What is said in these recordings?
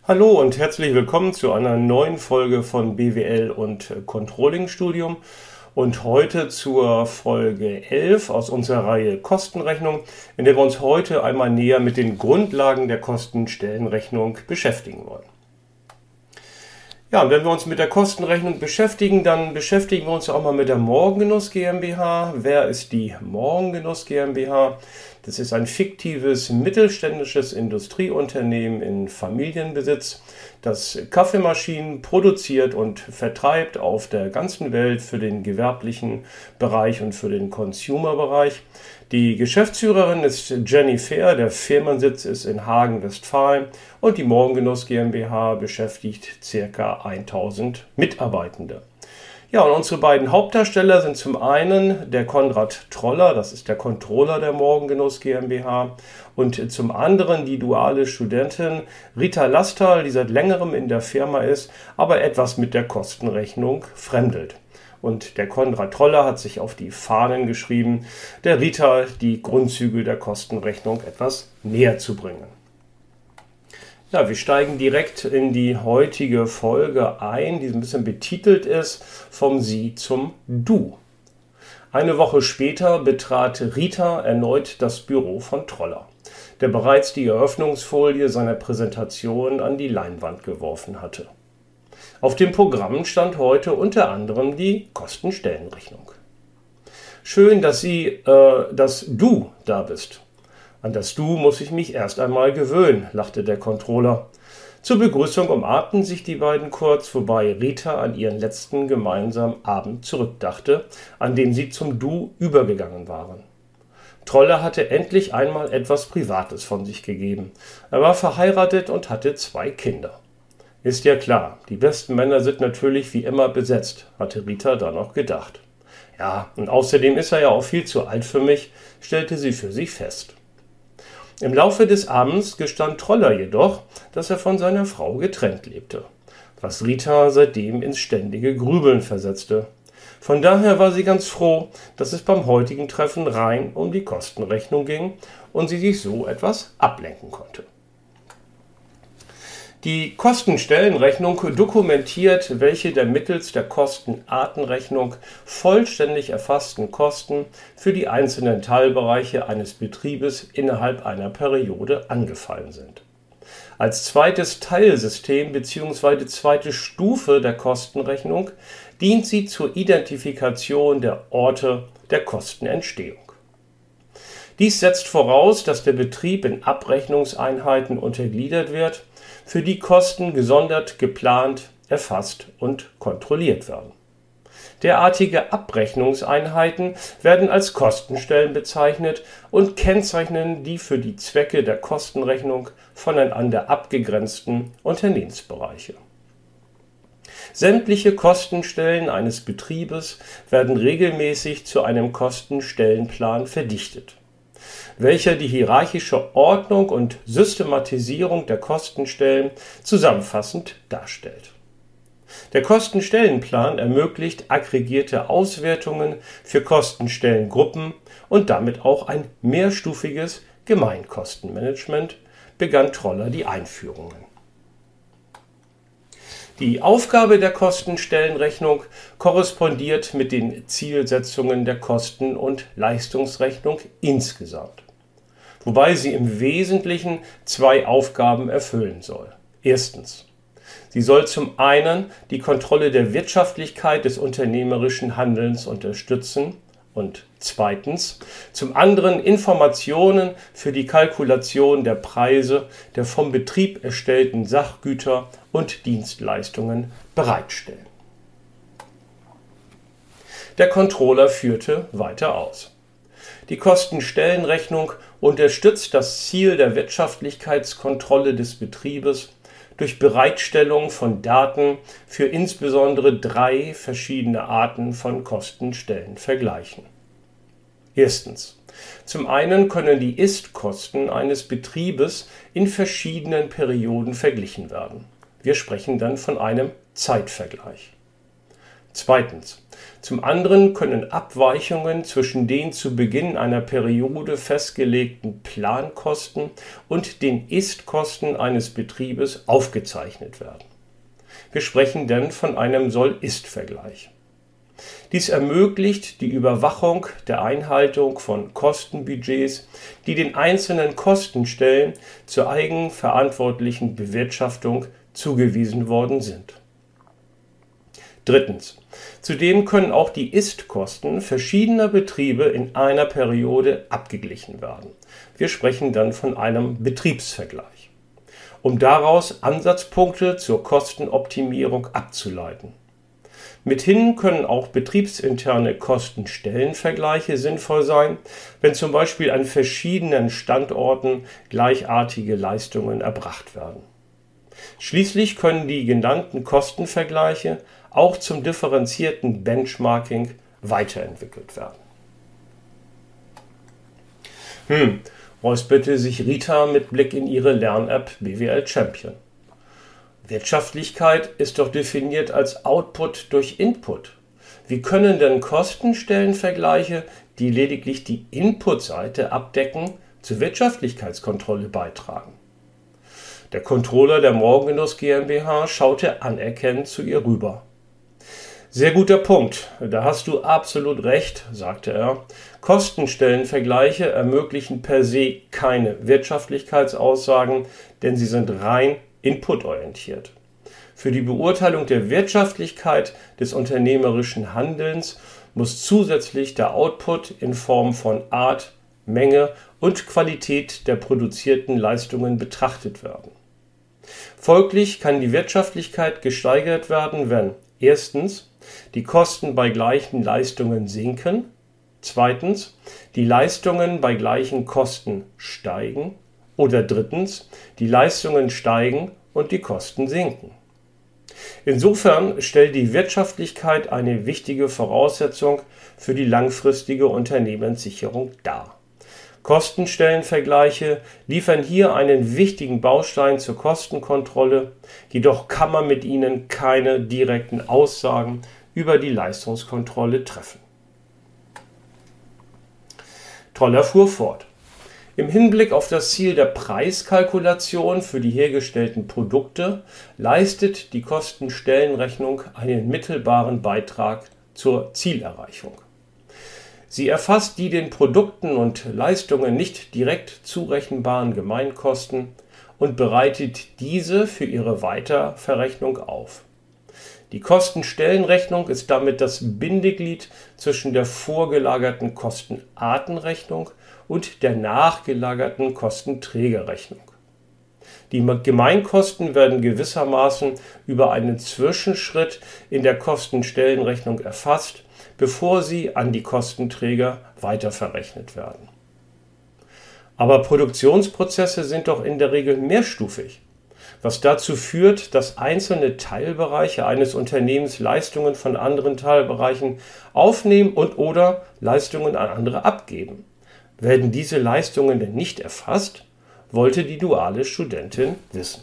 Hallo und herzlich willkommen zu einer neuen Folge von BWL und Controlling Studium und heute zur Folge 11 aus unserer Reihe Kostenrechnung, in der wir uns heute einmal näher mit den Grundlagen der Kostenstellenrechnung beschäftigen wollen. Ja, und wenn wir uns mit der Kostenrechnung beschäftigen, dann beschäftigen wir uns auch mal mit der Morgengenuss GmbH. Wer ist die Morgengenuss GmbH? Das ist ein fiktives mittelständisches Industrieunternehmen in Familienbesitz, das Kaffeemaschinen produziert und vertreibt auf der ganzen Welt für den gewerblichen Bereich und für den Consumer-Bereich. Die Geschäftsführerin ist Jenny Fehr, der Firmensitz ist in Hagen, Westfalen und die Morgengenuss GmbH beschäftigt ca. 1000 Mitarbeitende. Ja, und unsere beiden Hauptdarsteller sind zum einen der Konrad Troller, das ist der Controller der Morgengenuss GmbH, und zum anderen die duale Studentin Rita Lastal, die seit längerem in der Firma ist, aber etwas mit der Kostenrechnung fremdelt. Und der Konrad Troller hat sich auf die Fahnen geschrieben, der Rita die Grundzüge der Kostenrechnung etwas näher zu bringen. Ja, wir steigen direkt in die heutige Folge ein, die ein bisschen betitelt ist, vom Sie zum Du. Eine Woche später betrat Rita erneut das Büro von Troller, der bereits die Eröffnungsfolie seiner Präsentation an die Leinwand geworfen hatte. Auf dem Programm stand heute unter anderem die Kostenstellenrechnung. Schön, dass du da bist. An das Du muss ich mich erst einmal gewöhnen, lachte der Controller. Zur Begrüßung umarmten sich die beiden kurz, wobei Rita an ihren letzten gemeinsamen Abend zurückdachte, an dem sie zum Du übergegangen waren. Troller hatte endlich einmal etwas Privates von sich gegeben. Er war verheiratet und hatte 2 Kinder. Ist ja klar, die besten Männer sind natürlich wie immer besetzt, hatte Rita da noch gedacht. Ja, und außerdem ist er ja auch viel zu alt für mich, stellte sie für sich fest. Im Laufe des Abends gestand Troller jedoch, dass er von seiner Frau getrennt lebte, was Rita seitdem ins ständige Grübeln versetzte. Von daher war sie ganz froh, dass es beim heutigen Treffen rein um die Kostenrechnung ging und sie sich so etwas ablenken konnte. Die Kostenstellenrechnung dokumentiert, welche der mittels der Kostenartenrechnung vollständig erfassten Kosten für die einzelnen Teilbereiche eines Betriebes innerhalb einer Periode angefallen sind. Als zweites Teilsystem bzw. zweite Stufe der Kostenrechnung dient sie zur Identifikation der Orte der Kostenentstehung. Dies setzt voraus, dass der Betrieb in Abrechnungseinheiten untergliedert wird, für die Kosten gesondert geplant, erfasst und kontrolliert werden. Derartige Abrechnungseinheiten werden als Kostenstellen bezeichnet und kennzeichnen die für die Zwecke der Kostenrechnung voneinander abgegrenzten Unternehmensbereiche. Sämtliche Kostenstellen eines Betriebes werden regelmäßig zu einem Kostenstellenplan verdichtet, welcher die hierarchische Ordnung und Systematisierung der Kostenstellen zusammenfassend darstellt. Der Kostenstellenplan ermöglicht aggregierte Auswertungen für Kostenstellengruppen und damit auch ein mehrstufiges Gemeinkostenmanagement, begann Troller die Einführungen. Die Aufgabe der Kostenstellenrechnung korrespondiert mit den Zielsetzungen der Kosten- und Leistungsrechnung insgesamt, wobei sie im Wesentlichen 2 Aufgaben erfüllen soll. Erstens: Sie soll zum einen die Kontrolle der Wirtschaftlichkeit des unternehmerischen Handelns unterstützen und zweitens zum anderen Informationen für die Kalkulation der Preise der vom Betrieb erstellten Sachgüter und Dienstleistungen bereitstellen. Der Controller führte weiter aus. Die Kostenstellenrechnung unterstützt das Ziel der Wirtschaftlichkeitskontrolle des Betriebes durch Bereitstellung von Daten für insbesondere 3 verschiedene Arten von Kostenstellenvergleichen. Erstens: Zum einen können die Ist-Kosten eines Betriebes in verschiedenen Perioden verglichen werden. Wir sprechen dann von einem Zeitvergleich. Zweitens. Zum anderen können Abweichungen zwischen den zu Beginn einer Periode festgelegten Plankosten und den Ist-Kosten eines Betriebes aufgezeichnet werden. Wir sprechen dann von einem Soll-Ist-Vergleich. Dies ermöglicht die Überwachung der Einhaltung von Kostenbudgets, die den einzelnen Kostenstellen zur eigenverantwortlichen Bewirtschaftung zugewiesen worden sind. Drittens. Zudem können auch die Ist-Kosten verschiedener Betriebe in einer Periode abgeglichen werden. Wir sprechen dann von einem Betriebsvergleich, um daraus Ansatzpunkte zur Kostenoptimierung abzuleiten. Mithin können auch betriebsinterne Kostenstellenvergleiche sinnvoll sein, wenn zum Beispiel an verschiedenen Standorten gleichartige Leistungen erbracht werden. Schließlich können die genannten Kostenvergleiche auch zum differenzierten Benchmarking weiterentwickelt werden. Räusperte sich Rita mit Blick in ihre Lern-App BWL Champion. Wirtschaftlichkeit ist doch definiert als Output durch Input. Wie können denn Kostenstellenvergleiche, die lediglich die Inputseite abdecken, zur Wirtschaftlichkeitskontrolle beitragen? Der Controller der Morgengenuss GmbH schaute anerkennend zu ihr rüber. Sehr guter Punkt, da hast du absolut recht, sagte er. Kostenstellenvergleiche ermöglichen per se keine Wirtschaftlichkeitsaussagen, denn sie sind rein inputorientiert. Für die Beurteilung der Wirtschaftlichkeit des unternehmerischen Handelns muss zusätzlich der Output in Form von Art, Menge und Qualität der produzierten Leistungen betrachtet werden. Folglich kann die Wirtschaftlichkeit gesteigert werden, wenn erstens die Kosten bei gleichen Leistungen sinken, zweitens die Leistungen bei gleichen Kosten steigen oder drittens die Leistungen steigen und die Kosten sinken. Insofern stellt die Wirtschaftlichkeit eine wichtige Voraussetzung für die langfristige Unternehmenssicherung dar. Kostenstellenvergleiche liefern hier einen wichtigen Baustein zur Kostenkontrolle, jedoch kann man mit ihnen keine direkten Aussagen über die Leistungskontrolle treffen. Troller fuhr fort. Im Hinblick auf das Ziel der Preiskalkulation für die hergestellten Produkte leistet die Kostenstellenrechnung einen mittelbaren Beitrag zur Zielerreichung. Sie erfasst die den Produkten und Leistungen nicht direkt zurechenbaren Gemeinkosten und bereitet diese für ihre Weiterverrechnung auf. Die Kostenstellenrechnung ist damit das Bindeglied zwischen der vorgelagerten Kostenartenrechnung und der nachgelagerten Kostenträgerrechnung. Die Gemeinkosten werden gewissermaßen über einen Zwischenschritt in der Kostenstellenrechnung erfasst, bevor sie an die Kostenträger weiterverrechnet werden. Aber Produktionsprozesse sind doch in der Regel mehrstufig, was dazu führt, dass einzelne Teilbereiche eines Unternehmens Leistungen von anderen Teilbereichen aufnehmen und/oder Leistungen an andere abgeben. Werden diese Leistungen denn nicht erfasst? Wollte die duale Studentin wissen.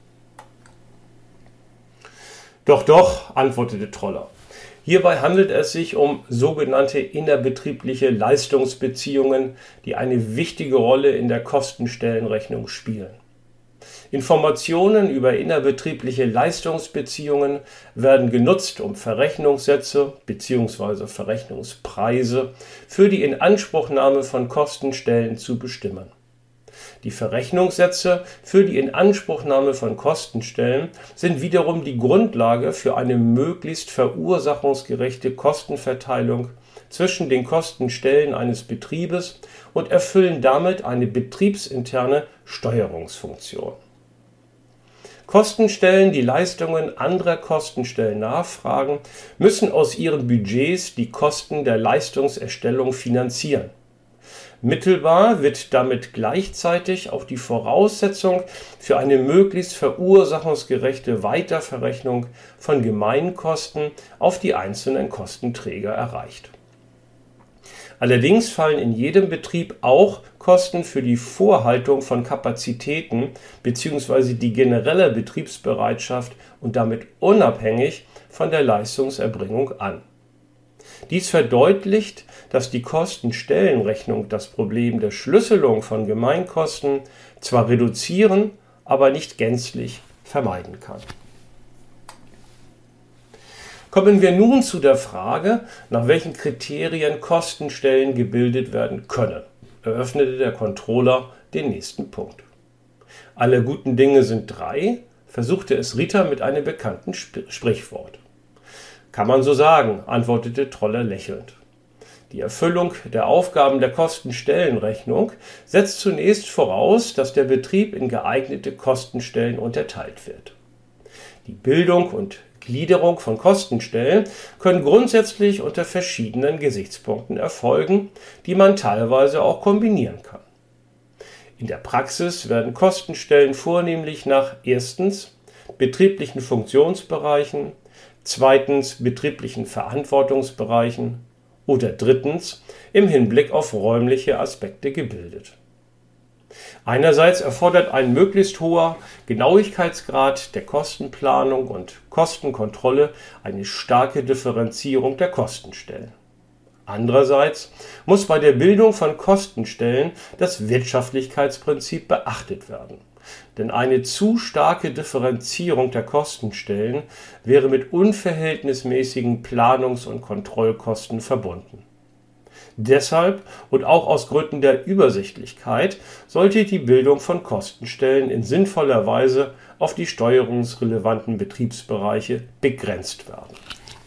Doch, antwortete Troller. Hierbei handelt es sich um sogenannte innerbetriebliche Leistungsbeziehungen, die eine wichtige Rolle in der Kostenstellenrechnung spielen. Informationen über innerbetriebliche Leistungsbeziehungen werden genutzt, um Verrechnungssätze bzw. Verrechnungspreise für die Inanspruchnahme von Kostenstellen zu bestimmen. Die Verrechnungssätze für die Inanspruchnahme von Kostenstellen sind wiederum die Grundlage für eine möglichst verursachungsgerechte Kostenverteilung zwischen den Kostenstellen eines Betriebes und erfüllen damit eine betriebsinterne Steuerungsfunktion. Kostenstellen, die Leistungen anderer Kostenstellen nachfragen, müssen aus ihren Budgets die Kosten der Leistungserstellung finanzieren. Mittelbar wird damit gleichzeitig auch die Voraussetzung für eine möglichst verursachungsgerechte Weiterverrechnung von Gemeinkosten auf die einzelnen Kostenträger erreicht. Allerdings fallen in jedem Betrieb auch Kosten für die Vorhaltung von Kapazitäten bzw. die generelle Betriebsbereitschaft und damit unabhängig von der Leistungserbringung an. Dies verdeutlicht, dass die Kostenstellenrechnung das Problem der Schlüsselung von Gemeinkosten zwar reduzieren, aber nicht gänzlich vermeiden kann. Kommen wir nun zu der Frage, nach welchen Kriterien Kostenstellen gebildet werden können, eröffnete der Controller den nächsten Punkt. Alle guten Dinge sind drei, versuchte es Rita mit einem bekannten Sprichwort. Kann man so sagen, antwortete Troller lächelnd. Die Erfüllung der Aufgaben der Kostenstellenrechnung setzt zunächst voraus, dass der Betrieb in geeignete Kostenstellen unterteilt wird. Die Bildung und Gliederung von Kostenstellen können grundsätzlich unter verschiedenen Gesichtspunkten erfolgen, die man teilweise auch kombinieren kann. In der Praxis werden Kostenstellen vornehmlich nach erstens betrieblichen Funktionsbereichen, zweitens betrieblichen Verantwortungsbereichen oder drittens im Hinblick auf räumliche Aspekte gebildet. Einerseits erfordert ein möglichst hoher Genauigkeitsgrad der Kostenplanung und Kostenkontrolle eine starke Differenzierung der Kostenstellen. Andererseits muss bei der Bildung von Kostenstellen das Wirtschaftlichkeitsprinzip beachtet werden. Denn eine zu starke Differenzierung der Kostenstellen wäre mit unverhältnismäßigen Planungs- und Kontrollkosten verbunden. Deshalb und auch aus Gründen der Übersichtlichkeit sollte die Bildung von Kostenstellen in sinnvoller Weise auf die steuerungsrelevanten Betriebsbereiche begrenzt werden.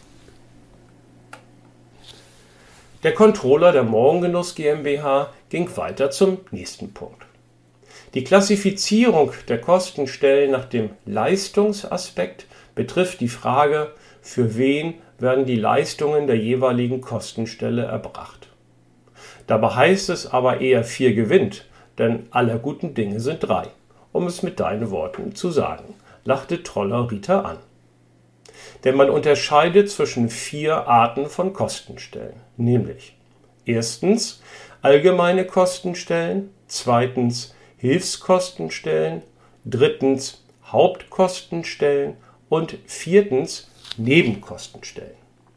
Der Controller der Morgengenuss GmbH ging weiter zum nächsten Punkt. Die Klassifizierung der Kostenstellen nach dem Leistungsaspekt betrifft die Frage, für wen werden die Leistungen der jeweiligen Kostenstelle erbracht. Dabei heißt es aber eher 4 gewinnt, denn aller guten Dinge sind 3, um es mit deinen Worten zu sagen, lachte Troller Rita an. Denn man unterscheidet zwischen 4 Arten von Kostenstellen, nämlich erstens allgemeine Kostenstellen, zweitens Hilfskostenstellen, drittens Hauptkostenstellen und viertens Nebenkostenstellen.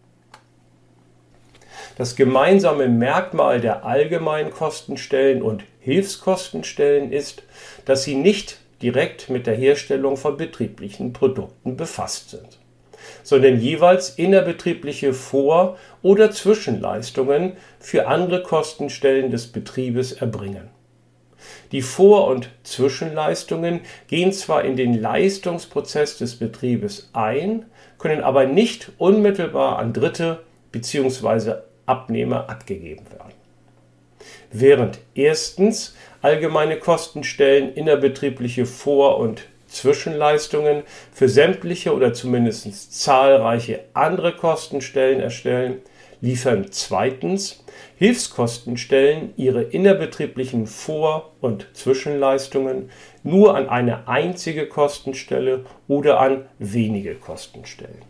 Das gemeinsame Merkmal der allgemeinen Kostenstellen und Hilfskostenstellen ist, dass sie nicht direkt mit der Herstellung von betrieblichen Produkten befasst sind, sondern jeweils innerbetriebliche Vor- oder Zwischenleistungen für andere Kostenstellen des Betriebes erbringen. Die Vor- und Zwischenleistungen gehen zwar in den Leistungsprozess des Betriebes ein, können aber nicht unmittelbar an Dritte bzw. Abnehmer abgegeben werden. Während erstens allgemeine Kostenstellen innerbetriebliche Vor- und Zwischenleistungen für sämtliche oder zumindest zahlreiche andere Kostenstellen erstellen, liefern zweitens Hilfskostenstellen ihre innerbetrieblichen Vor- und Zwischenleistungen nur an eine einzige Kostenstelle oder an wenige Kostenstellen.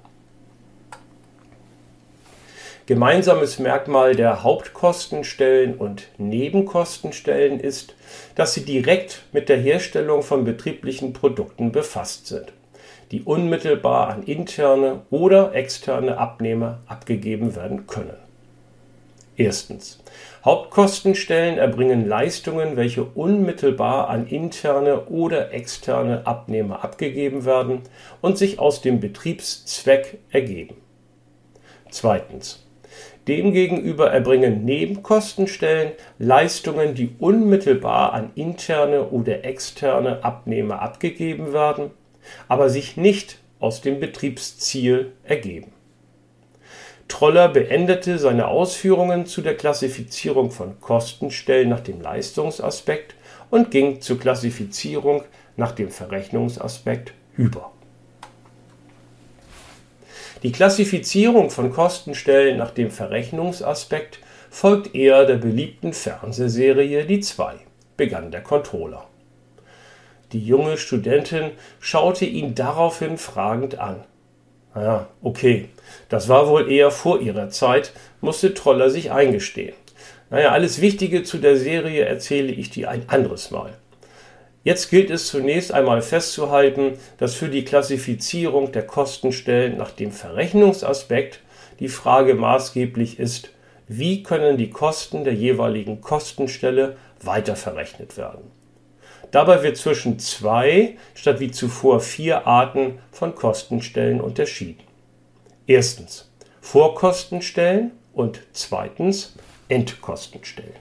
Gemeinsames Merkmal der Hauptkostenstellen und Nebenkostenstellen ist, dass sie direkt mit der Herstellung von betrieblichen Produkten befasst sind, die unmittelbar an interne oder externe Abnehmer abgegeben werden können. Erstens. Hauptkostenstellen erbringen Leistungen, welche unmittelbar an interne oder externe Abnehmer abgegeben werden und sich aus dem Betriebszweck ergeben. Zweitens. Demgegenüber erbringen Nebenkostenstellen Leistungen, die unmittelbar an interne oder externe Abnehmer abgegeben werden, aber sich nicht aus dem Betriebsziel ergeben. Troller beendete seine Ausführungen zu der Klassifizierung von Kostenstellen nach dem Leistungsaspekt und ging zur Klassifizierung nach dem Verrechnungsaspekt über. Die Klassifizierung von Kostenstellen nach dem Verrechnungsaspekt folgt eher der beliebten Fernsehserie Die 2, begann der Controller. Die junge Studentin schaute ihn daraufhin fragend an. Ja, okay, das war wohl eher vor ihrer Zeit, musste Troller sich eingestehen. Naja, alles Wichtige zu der Serie erzähle ich dir ein anderes Mal. Jetzt gilt es zunächst einmal festzuhalten, dass für die Klassifizierung der Kostenstellen nach dem Verrechnungsaspekt die Frage maßgeblich ist, wie können die Kosten der jeweiligen Kostenstelle weiterverrechnet werden. Dabei wird zwischen 2 statt wie zuvor 4 Arten von Kostenstellen unterschieden. Erstens Vorkostenstellen und zweitens Endkostenstellen.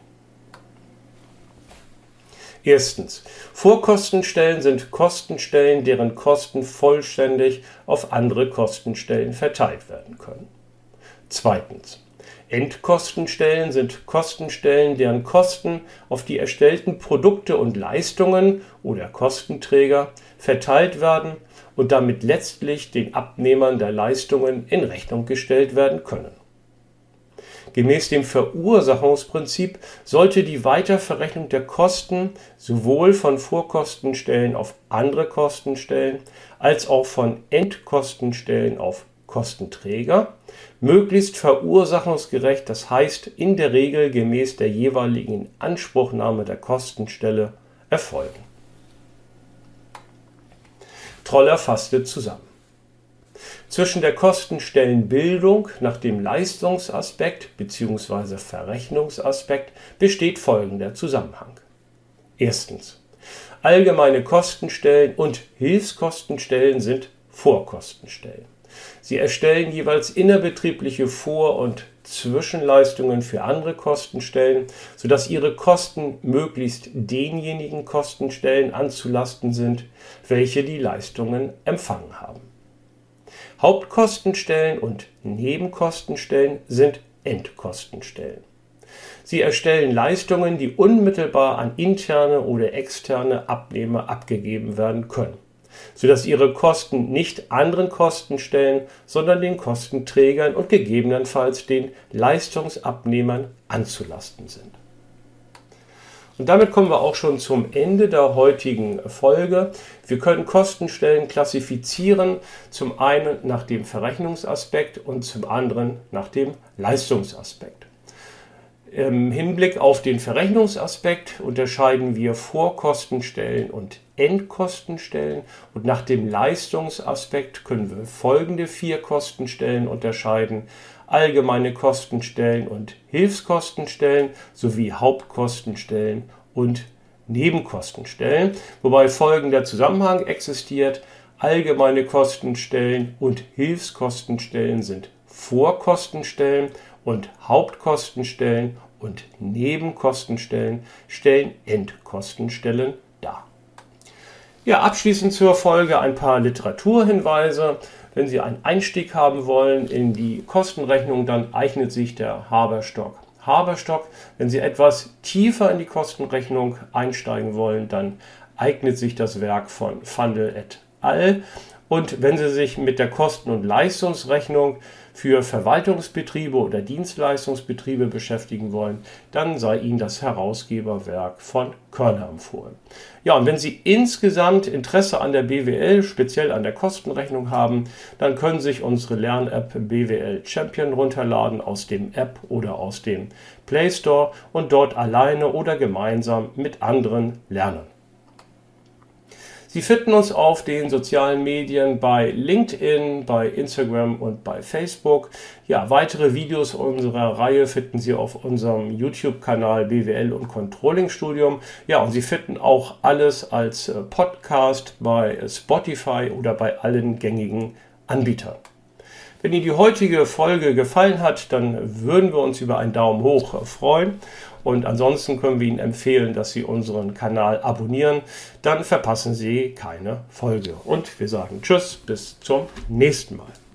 Erstens, Vorkostenstellen sind Kostenstellen, deren Kosten vollständig auf andere Kostenstellen verteilt werden können. Zweitens, Endkostenstellen sind Kostenstellen, deren Kosten auf die erstellten Produkte und Leistungen oder Kostenträger verteilt werden und damit letztlich den Abnehmern der Leistungen in Rechnung gestellt werden können. Gemäß dem Verursachungsprinzip sollte die Weiterverrechnung der Kosten sowohl von Vorkostenstellen auf andere Kostenstellen als auch von Endkostenstellen auf Kostenträger möglichst verursachungsgerecht, das heißt in der Regel gemäß der jeweiligen Inanspruchnahme der Kostenstelle, erfolgen. Troller fasste zusammen. Zwischen der Kostenstellenbildung nach dem Leistungsaspekt bzw. Verrechnungsaspekt besteht folgender Zusammenhang. Erstens. Allgemeine Kostenstellen und Hilfskostenstellen sind Vorkostenstellen. Sie erstellen jeweils innerbetriebliche Vor- und Zwischenleistungen für andere Kostenstellen, sodass ihre Kosten möglichst denjenigen Kostenstellen anzulasten sind, welche die Leistungen empfangen haben. Hauptkostenstellen und Nebenkostenstellen sind Endkostenstellen. Sie erstellen Leistungen, die unmittelbar an interne oder externe Abnehmer abgegeben werden können, sodass ihre Kosten nicht anderen Kostenstellen, sondern den Kostenträgern und gegebenenfalls den Leistungsabnehmern anzulasten sind. Und damit kommen wir auch schon zum Ende der heutigen Folge. Wir können Kostenstellen klassifizieren, zum einen nach dem Verrechnungsaspekt und zum anderen nach dem Leistungsaspekt. Im Hinblick auf den Verrechnungsaspekt unterscheiden wir Vorkostenstellen und Endkostenstellen und nach dem Leistungsaspekt können wir folgende 4 Kostenstellen unterscheiden: allgemeine Kostenstellen und Hilfskostenstellen sowie Hauptkostenstellen und Nebenkostenstellen, wobei folgender Zusammenhang existiert: allgemeine Kostenstellen und Hilfskostenstellen sind Vorkostenstellen und Hauptkostenstellen und Nebenkostenstellen stellen Endkostenstellen dar. Ja, abschließend zur Folge ein paar Literaturhinweise. Wenn Sie einen Einstieg haben wollen in die Kostenrechnung, dann eignet sich der Haberstock. Wenn Sie etwas tiefer in die Kostenrechnung einsteigen wollen, dann eignet sich das Werk von Vandel et al. Und wenn Sie sich mit der Kosten- und Leistungsrechnung für Verwaltungsbetriebe oder Dienstleistungsbetriebe beschäftigen wollen, dann sei Ihnen das Herausgeberwerk von Körner empfohlen. Ja, und wenn Sie insgesamt Interesse an der BWL, speziell an der Kostenrechnung haben, dann können Sie sich unsere Lern-App BWL Champion runterladen aus dem App oder aus dem Play Store und dort alleine oder gemeinsam mit anderen lernen. Sie finden uns auf den sozialen Medien bei LinkedIn, bei Instagram und bei Facebook. Ja, weitere Videos unserer Reihe finden Sie auf unserem YouTube-Kanal BWL und Controlling Studium. Ja, und Sie finden auch alles als Podcast bei Spotify oder bei allen gängigen Anbietern. Wenn Ihnen die heutige Folge gefallen hat, dann würden wir uns über einen Daumen hoch freuen. Und ansonsten können wir Ihnen empfehlen, dass Sie unseren Kanal abonnieren. Dann verpassen Sie keine Folge. Und wir sagen Tschüss, bis zum nächsten Mal.